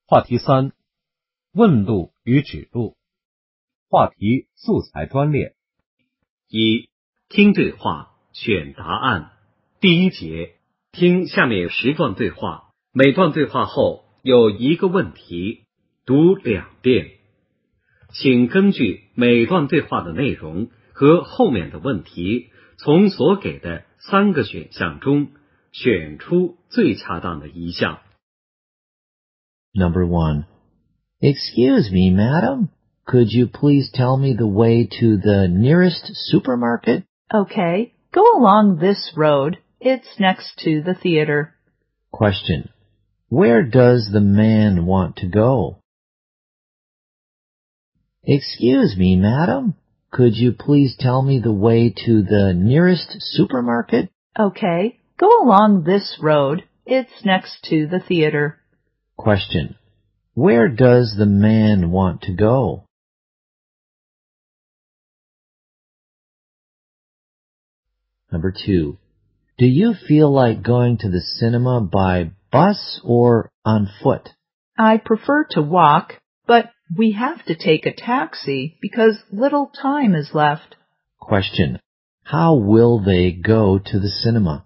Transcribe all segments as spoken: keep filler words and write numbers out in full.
话题三：问路与指路。话题素材专列。 一、听对话，选答案。第一节，听下面十段对话，每段对话后有一个问题，读两遍。请根据每段对话的内容和后面的问题，从所给的三个选项中选出最恰当的一项。 Number one. Excuse me, madam. Could you please tell me the way to the nearest supermarket? Okay, go along this road. It's next to the theater. Question. Where does the man want to go? Excuse me, madam. Could you please tell me the way to the nearest supermarket? Okay, go along this road. It's next to the theater. Question. Where does the man want to go? Number two. Do you feel like going to the cinema by bus or on foot? I prefer to walk, but we have to take a taxi because little time is left. Question. How will they go to the cinema?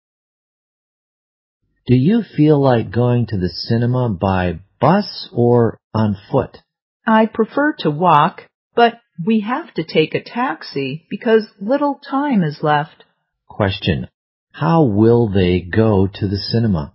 Do you feel like going to the cinema by bus or on foot? I prefer to walk, but we have to take a taxi because little time is left. Question. How will they go to the cinema?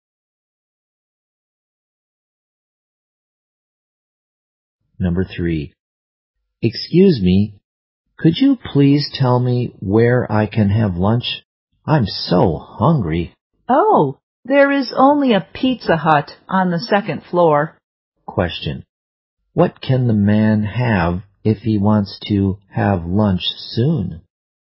Number three. Excuse me, could you please tell me where I can have lunch? I'm so hungry. Oh, there is only a Pizza Hut on the second floor. Question. What can the man have if he wants to have lunch soon?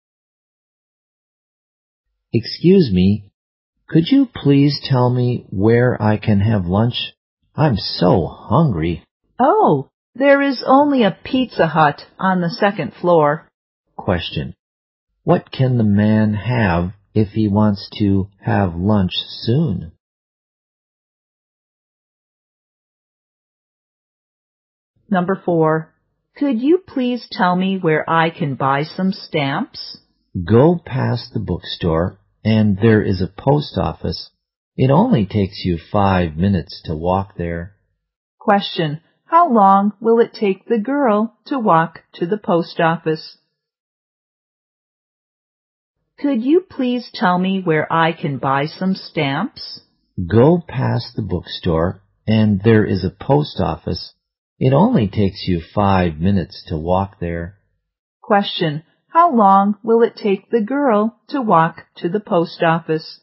Excuse me, could you please tell me where I can have lunch? I'm so hungry. Oh, there is only a Pizza Hut on the second floor. Question. What can the man have if he wants to have lunch soon? Number four. Could you please tell me where I can buy some stamps? Go past the bookstore and there is a post office. It only takes you five minutes to walk there. Question. How long will it take the girl to walk to the post office? Could you please tell me where I can buy some stamps? Go past the bookstore and there is a post office. It only takes you five minutes to walk there. Question. How long will it take the girl to walk to the post office?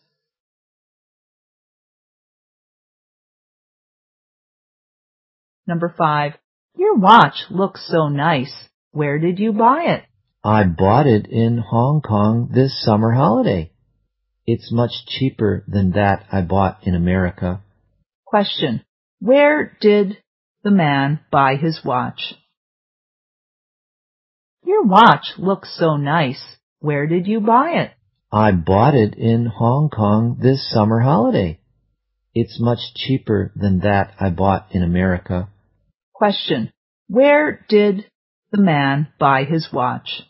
Number five. Your watch looks so nice. Where did you buy it? I bought it in Hong Kong this summer holiday. It's much cheaper than that I bought in America. Question. Where did the man buy his watch? Your watch looks so nice. Where did you buy it? I bought it in Hong Kong this summer holiday. It's much cheaper than that I bought in America. Question. Where did the man buy his watch?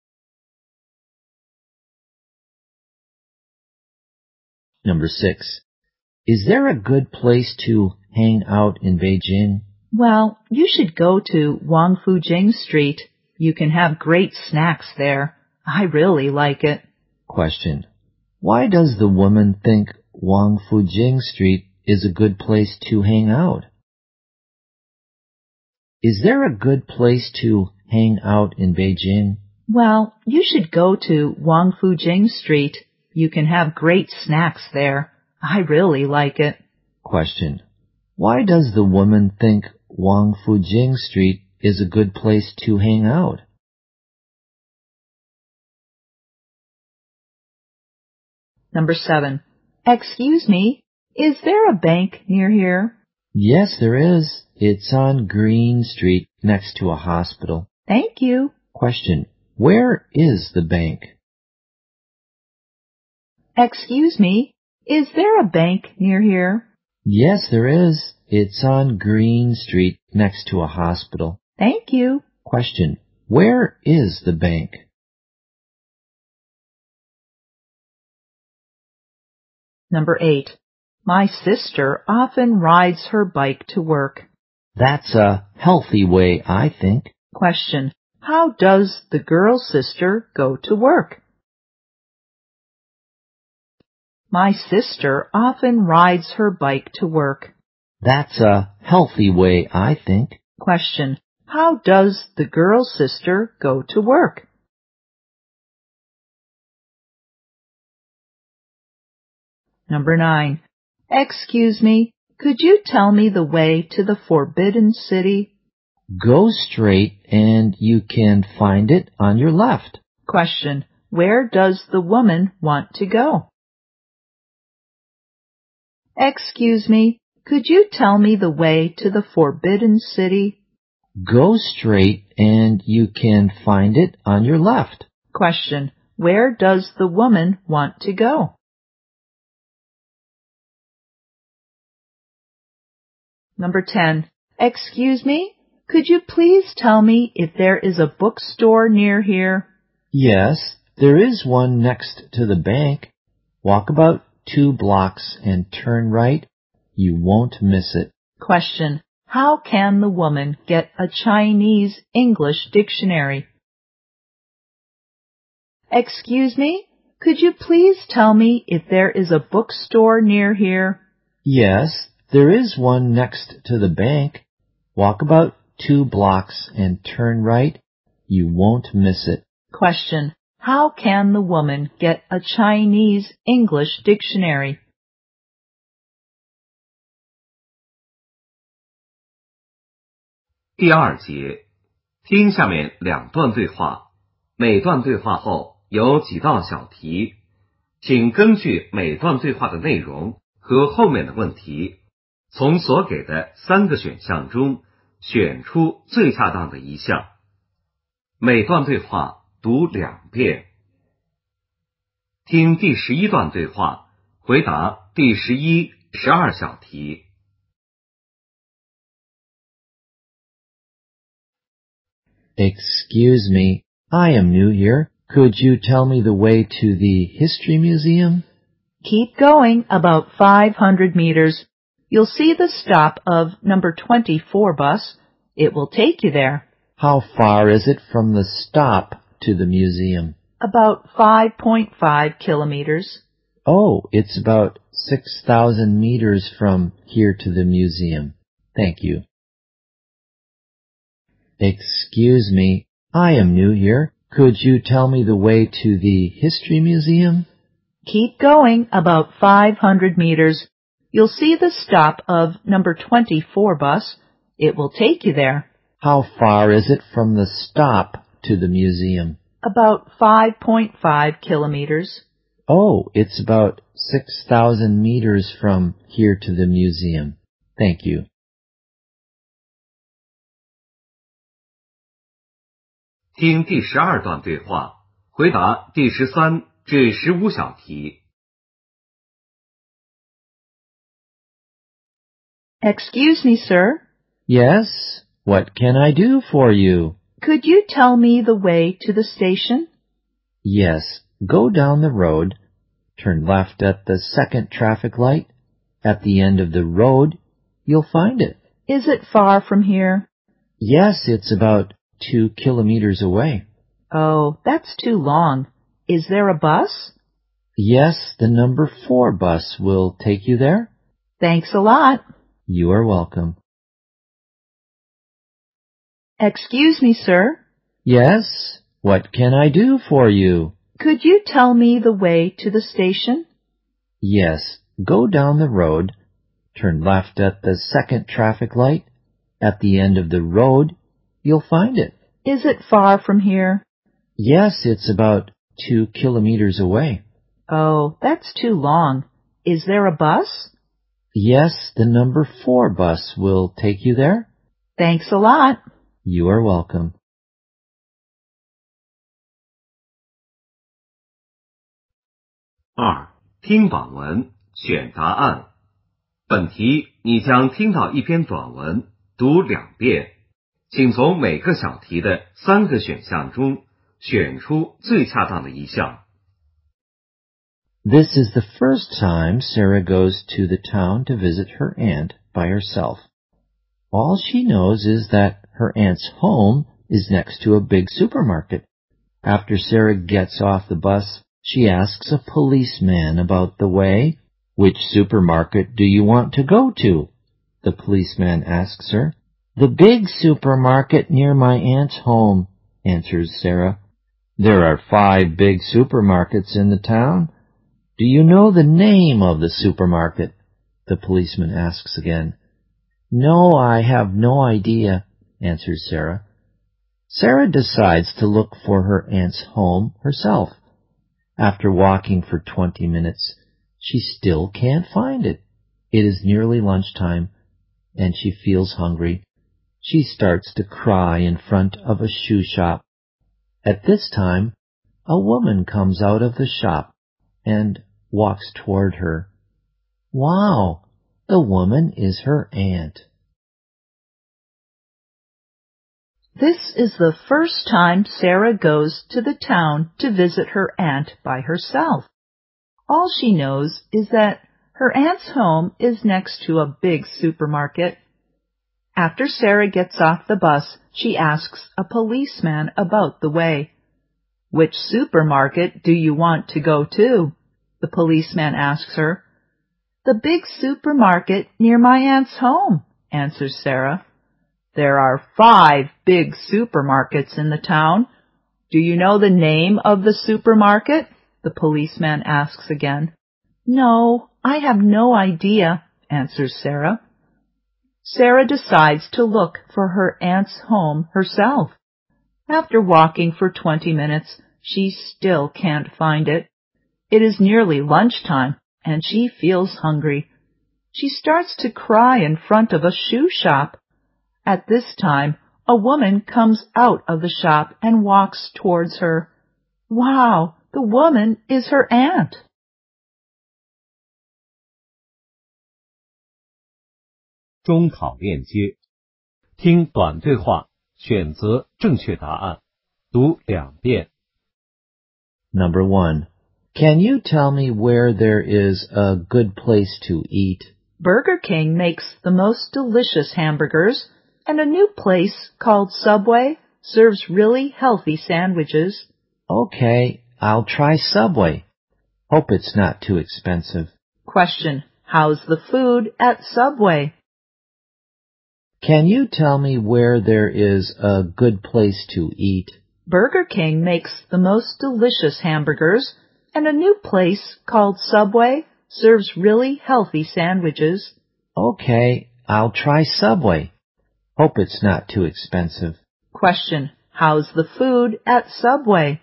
Number six. Is there a good place to hang out in Beijing? Well, you should go to Wangfujing Street. You can have great snacks there. I really like it. Question. Why does the woman think Wangfujing Street is a good place to hang out? Is there a good place to hang out in Beijing? Well, you should go to Wangfujing Street. You can have great snacks there. I really like it. Question. Why does the woman think Wangfujing Street is a good place to hang out? Number seven. Excuse me, is there a bank near here? Yes, there is. It's on Green Street next to a hospital. Thank you. Question. Where is the bank? Excuse me, is there a bank near here? Yes, there is. it's on Green Street next to a hospital. Thank you. Question. Where is the bank? Number eight. My sister often rides her bike to work. That's a healthy way, I think. Question. How does the girl sister go to work? My sister often rides her bike to work. That's a healthy way, I think. Question. How does the girl sister go to work? Number nine. Excuse me, could you tell me the way to the Forbidden City? Go straight and you can find it on your left. Question. Where does the woman want to go? Excuse me, could you tell me the way to the Forbidden City? Go straight and you can find it on your left. Question. Where does the woman want to go? Number ten. Excuse me, could you please tell me if there is a bookstore near here? Yes, there is one next to the bank. Walk about two blocks and turn right. You won't miss it. Question. How can the woman get a Chinese-English dictionary? Excuse me, could you please tell me if there is a bookstore near here? Yes, there is one next to the bank. Walk about two blocks and turn right. You won't miss it. Question. How can the woman get a Chinese-English dictionary? 第二节，听下面两段对话，每段对话后有几道小题，请根据每段对话的内容和后面的问题，从所给的三个选项中选出最恰当的一项。每段对话读两遍。听第十一段对话，回答第十一、十二小题。 Excuse me, I am new here. Could you tell me the way to the History Museum? Keep going about five hundred meters. You'll see the stop of number twenty-four bus. It will take you there. How far is it from the stop to the museum? About five point five kilometers. Oh, it's about six thousand meters from here to the museum. Thank you. Excuse me, I am new here. Could you tell me the way to the History Museum? Keep going about five hundred meters. You'll see the stop of number twenty-four bus. It will take you there. How far is it from the stop to the museum? About five point five kilometers. Oh, it's about six thousand meters from here to the museum. Thank you. 听第十二段对话，回答第十三至十五小题。 Excuse me, sir. Yes, what can I do for you? Could you tell me the way to the station? Yes, go down the road, turn left at the second traffic light. At the end of the road, you'll find it. Is it far from here? Yes, it's about two kilometers away. Oh, that's too long. Is there a bus? Yes, the number four bus will take you there. Thanks a lot. You are welcome. Excuse me, sir. Yes, what can I do for you? Could you tell me the way to the station? Yes, go down the road, turn left at the second traffic light. At the end of the road, you'll find it. Is it far from here? Yes, it's about two kilometers away. Oh, that's too long. Is there a bus? Yes, the number four bus will take you there. Thanks a lot. You are welcome. 二、听榜文，选答案。 本题你将听到一篇短文，读两遍，请从每个小题的三个选项中选出最恰当的一项。 This is the first time Sarah goes to the town to visit her aunt by herself. All she knows is that her aunt's home is next to a big supermarket. After Sarah gets off the bus, she asks a policeman about the way. Which supermarket do you want to go to? The policeman asks her. The big supermarket near my aunt's home, answers Sarah. There are five big supermarkets in the town. Do you know the name of the supermarket? The policeman asks again. No, I have no idea, answers Sarah. Sarah decides to look for her aunt's home herself. After walking for twenty minutes, she still can't find it. It is nearly lunchtime, and she feels hungry. She starts to cry in front of a shoe shop. At this time, a woman comes out of the shop and walks toward her. Wow, the woman is her aunt. This is the first time Sarah goes to the town to visit her aunt by herself. All she knows is that her aunt's home is next to a big supermarket. After Sarah gets off the bus, she asks a policeman about the way. Which supermarket do you want to go to? The policeman asks her. The big supermarket near my aunt's home, answers Sarah. There are five big supermarkets in the town. Do you know the name of the supermarket? The policeman asks again. No, I have no idea, answers Sarah. Sarah decides to look for her aunt's home herself. After walking for twenty minutes, she still can't find it. It is nearly lunchtime, and she feels hungry. She starts to cry in front of a shoe shop. At this time, a woman comes out of the shop and walks towards her. Wow, the woman is her aunt. 中考链接，听短对话，选择正确答案，读两遍。 Number one. Can you tell me where there is a good place to eat? Burger King makes the most delicious hamburgers, and a new place called Subway serves really healthy sandwiches. Okay, I'll try Subway. Hope it's not too expensive. Question. How's the food at Subway? Can you tell me where there is a good place to eat? Burger King makes the most delicious hamburgers, and a new place called Subway serves really healthy sandwiches. Okay, I'll try Subway. Hope it's not too expensive. Question. How's the food at Subway?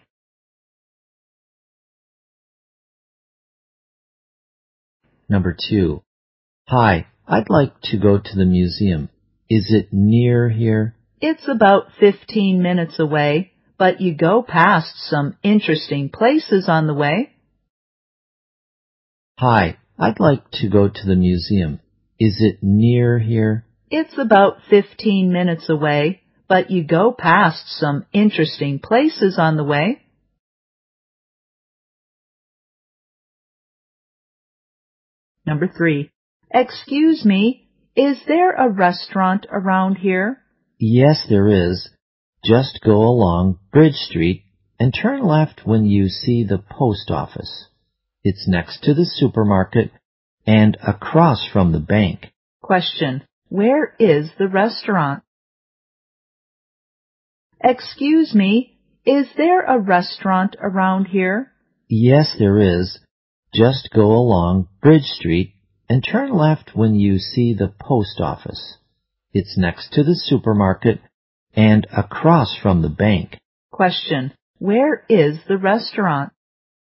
Number two. Hi, I'd like to go to the museum. Is it near here? It's about fifteen minutes away, but you go past some interesting places on the way. Hi, I'd like to go to the museum. Is it near here? It's about fifteen minutes away, but you go past some interesting places on the way. Number three. Excuse me, is there a restaurant around here? Yes, there is. Just go along Bridge Street and turn left when you see the post office. It's next to the supermarket and across from the bank. Question. Where is the restaurant? Excuse me, is there a restaurant around here? Yes, there is. Just go along Bridge Street and turn left when you see the post office. It's next to the supermarket and across from the bank. Question. Where is the restaurant?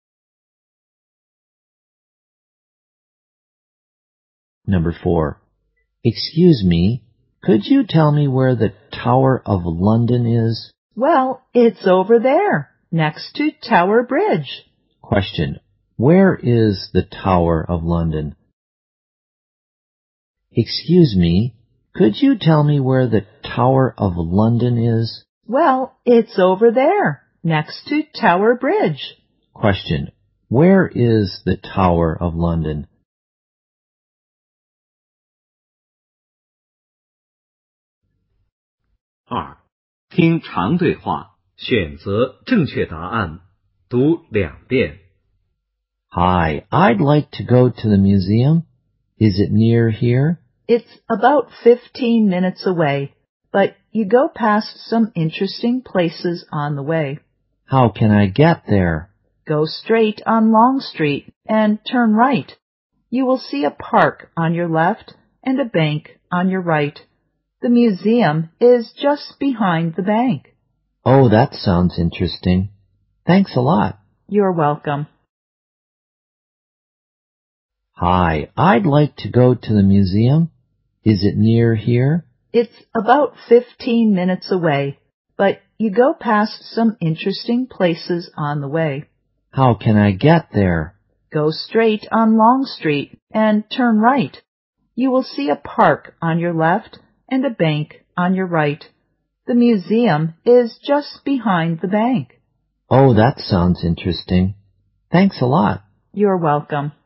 Number four. Excuse me, could you tell me where the Tower of London is? Well, it's over there, next to Tower Bridge. Question. Where is the Tower of London? Excuse me, could you tell me where the Tower of London is? Well, it's over there, next to Tower Bridge. Question. Where is the Tower of London? 二、听长对话，选择正确答案，读两遍。 Hi, I'd like to go to the museum. Is it near here? It's about fifteen minutes away, but you go past some interesting places on the way. How can I get there? Go straight on Long Street and turn right. You will see a park on your left and a bank on your right. The museum is just behind the bank. Oh, that sounds interesting. Thanks a lot. You're welcome. Hi, I'd like to go to the museum. Is it near here? It's about fifteen minutes away, but you go past some interesting places on the way. How can I get there? Go straight on Long Street and turn right. You will see a park on your left and a bank on your right. The museum is just behind the bank. Oh, that sounds interesting. Thanks a lot. You're welcome.